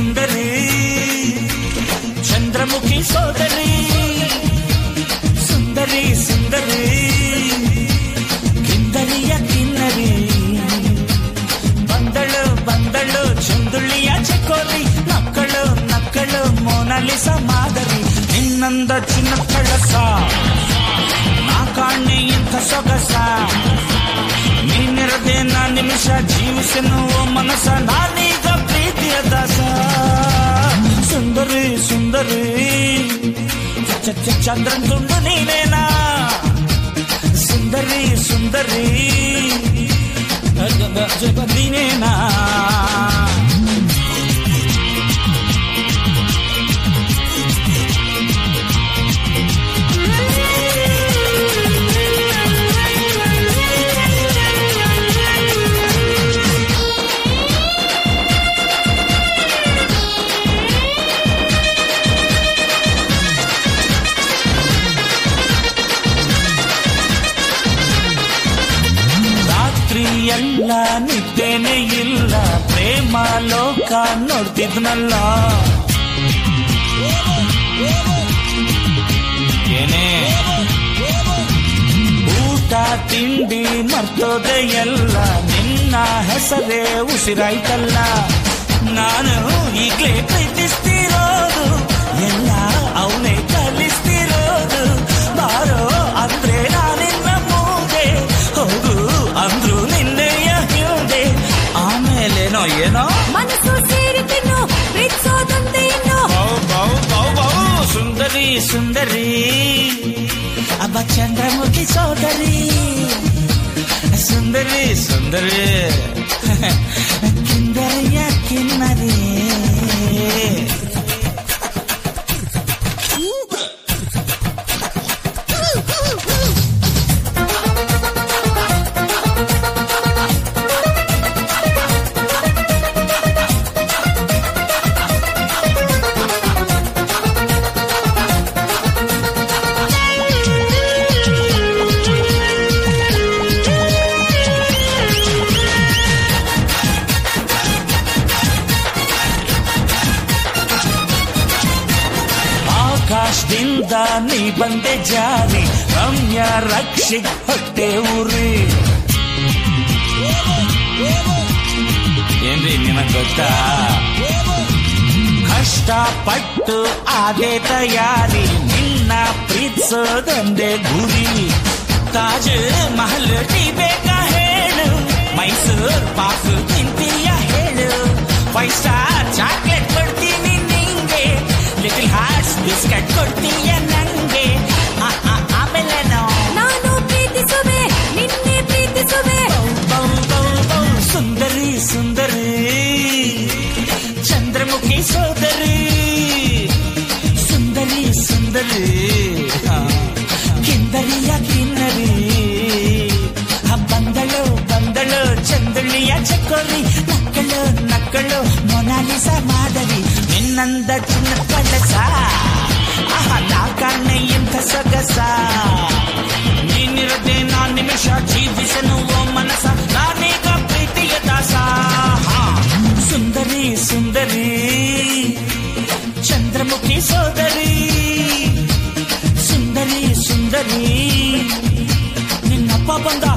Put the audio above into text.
ಸುಂದರಿ ಚಂದ್ರಮುಖಿ ಸೋದರಿ ಸುಂದರಿ ಸುಂದರಿ ಕಿಂದರಿಯ ಕಿನ್ನರಿ ಬಂದಳು ಬಂದಳು ಚಂದುಳ್ಳಿಯ ಚಕೋರಿ ನಕ್ಕಳು ನಕ್ಕಳು ಮೋನಾಲಿಸ ಮಾದರಿ ನಿನ್ನಂದ ಚಿನ್ನ ಕಳಸ ನಾ ಕಾಣೆ ಇಂಥ ಸೊಗಸ ನೀನಿರದೆ ನಾ ನಿಮಿಷ ಜೀವಿಸನು ಮನಸ ನಾನೀಗ ಪ್ರೀತಿಯ ದಾಸ ಸುಂದರಿ ಸುಂದರಿ ಚಂದ್ರನ್ ತುಂಡು ನೀನೇನಾ ಸುಂದರಿ ಸುಂದರಿ ನೀನೇನಾ ಎಲ್ಲ ನಿದ್ದೇನೆ ಇಲ್ಲ ಪ್ರೇಮ ಲೋಕ ನೋಡ್ತಿದ್ನಲ್ಲ ಏನೇ ಊಟ ತಿಂಡಿ ಮರ್ತೋದೆ ಎಲ್ಲ ನಿನ್ನ ಹೆಸರೇ ಉಸಿರಾಯ್ತಲ್ಲ ನಾನು ಈಗ್ಲೇ ಪ್ರೀತಿಸ್ತಿರೋದು ಎಲ್ಲ ಅವನೇ ಕಲಿಸ್ತಿರೋದು ಬಾರೋ ಅಂದ್ರೆ ನಾನಿನ್ನ ಮೂಗೆ ಹೌದು ಅಂದ್ರು ನಿನ್ನೆಯ ಹಿಂದೆ ಆಮೇಲೇನೋ ಏನೋ ಮನಸ್ಸು ಸೇರಿತಿನ್ನು ಪ್ರೀತಿಸೋದಂತೆ ಇನ್ನು ಸುಂದರಿ ಸುಂದರಿ ಅಬ್ಬ ಚಂದ್ರಮುಖಿ ಸೋದರಿ ಸುಂದರಿ ಸುಂದರಿ ಕಿಂದರಿಯ ಕಿನ್ನರಿ ಆಕಾಶದಿಂದ ನೀ ಬಂದೆ ಜಾರಿ ರಮ್ಯ ರಕ್ಷಿ ಹೊಟ್ಟೆ ಊರಿ ಏನ್ರಿ ನಿನಗೆ ಗೊತ್ತಾ ಕಷ್ಟಪಟ್ಟು ಆದೆ ತಯಾರಿ ನಿನ್ನ ಪ್ರೀತಿಸೋದೊಂದೇ ಗುರಿ ತಾಜ್ ಮಹಲ್ ಟೀ ಬೇಕಾ ಹೇಳು ಮೈಸೂರ್ ಪಾಕು ತಿಂತೀಯ ಹೇಳು 5 ಸ್ಟಾರ್ ಚಾಕ್ಲೇಟ್ ಕೊಡ್ತೀನಿ ನಿಂಗೆ ಲಿಟಲ್ ಹಾರ್ಟ್ಸ್ ಬಿಸ್ಕೆಟ್ ಕೊಡ್ತೀಯ ನಂಗೆ ಆಮೇಲೆ ನಾನು ಪ್ರೀತಿಸುವೆ ನಿನ್ನೆ ಪ್ರೀತಿಸುವೆ ಸುಂದರಿ ಸುಂದರಿ ಚಂದ್ರಮುಖಿ ಸೋದರಿ ಸುಂದರಿ ಸುಂದರಿ ಕಿಂದರಿಯ ಕಿನ್ನರಿ ಬಂದಳು ಬಂದಳು ಚಂದುಳ್ಳಿಯ ಚಕೋರಿ ನಕ್ಕಳು ನಕ್ಕಳು ಮೊನಾಲಿಸ ಮಾದರಿ ನಿನ್ನಂದ ಚಿನ್ನ ಕಳಸ ನಾ ಕಾಣೆ ಇಂಥ ಸೊಗಸ ನೀನಿರದೆ ನಾ ನಿಮಿಷ ಜೀವಿಸನು ಮನಸ ನಾನೀಗ ಪ್ರೀತಿಯ ದಾಸ ಸುಂದರಿ ಸುಂದರಿ ಚಂದ್ರಮುಖಿ ಸೋದರಿ ಸುಂದರಿ ಸುಂದರಿ ನಿನ್ನಪ್ಪ ಬಂದ